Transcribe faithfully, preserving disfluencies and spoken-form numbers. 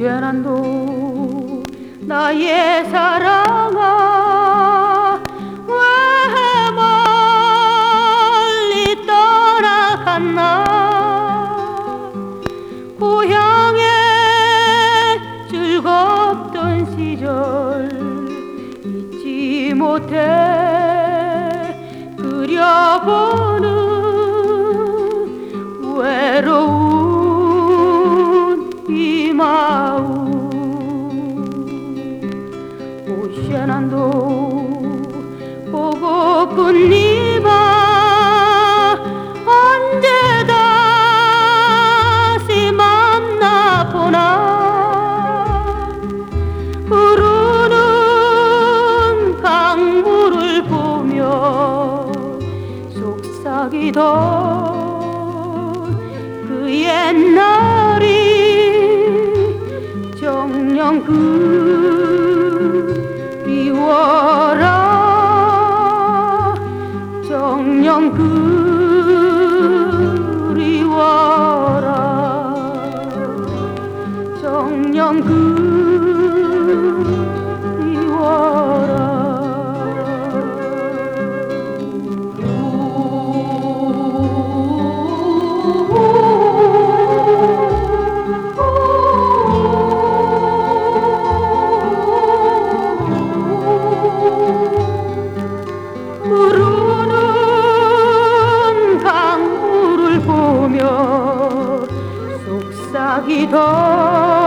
오시아난도 나의 사랑아 왜 멀리 떠나갔나. 고향에 즐겁던 시절 잊지 못해 그려보는 외로운 이 마음. 오시아난도 보고픈 이 맘 언제 다시 만나보나. 흐르는 강물을 보며 속삭이던 그 옛날이 정녕 그리워라. 정녕 그리워라. 정녕 그리워라. 흐르는 강물을 보며 속삭이던